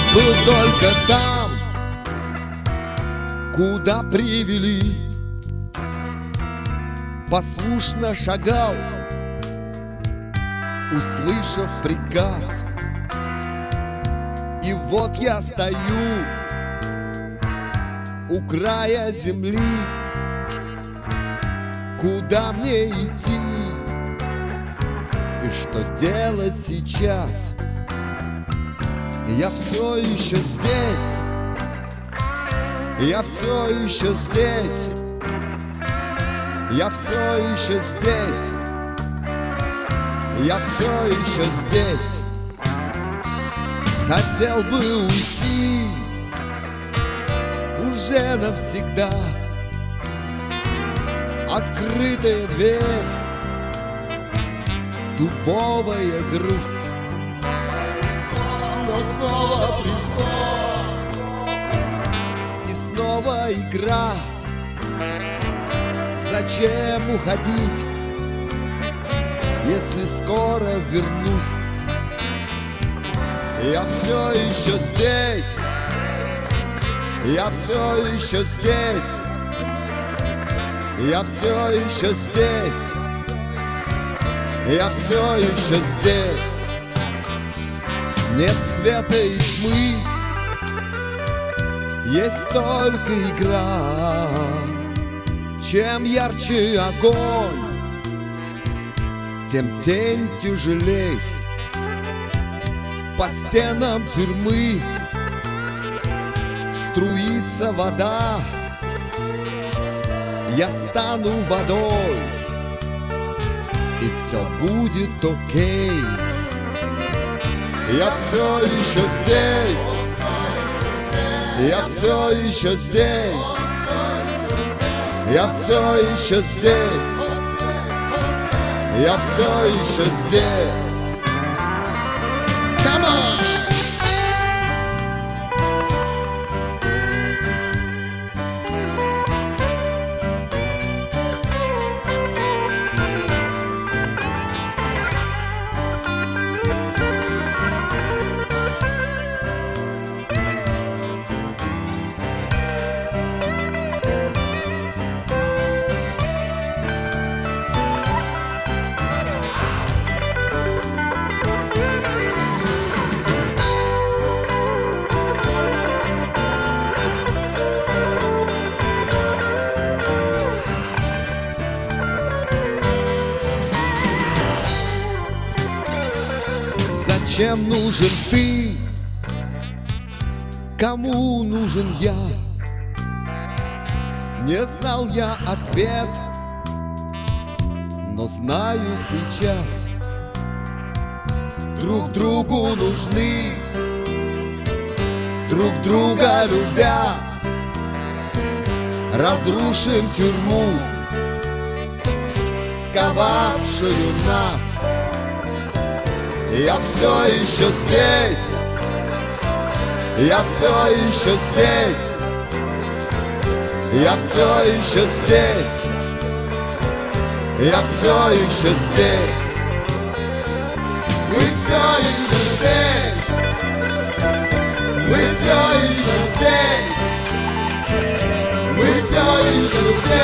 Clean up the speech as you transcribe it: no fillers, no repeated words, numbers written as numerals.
был только там, куда привели. Послушно шагал, услышав приказ. И вот я стою у края земли. Куда мне идти и что делать сейчас? Я все еще здесь, я все еще здесь, я все еще здесь, я все еще здесь. Хотел бы уйти уже навсегда. Открытая дверь, дубовая грусть, но снова приход и снова игра. Зачем уходить, если скоро вернусь? Я все еще здесь, я все еще здесь, я все еще здесь, я все еще здесь. Нет света и тьмы, есть только игра. Чем ярче огонь, тем тень тяжелей. По стенам тюрьмы струится вода. Я стану водой, и все будет окей. Я все еще здесь, я все еще здесь, я все еще здесь, я все еще здесь. Come on! Зачем нужен ты? Кому нужен я? Не знал я ответ, но знаю сейчас. Друг другу нужны, друг друга любя. Разрушим тюрьму, сковавшую нас. Я все еще здесь, я все еще здесь, я все еще здесь, я все еще здесь. Мы все еще здесь, мы все еще здесь, мы все еще здесь.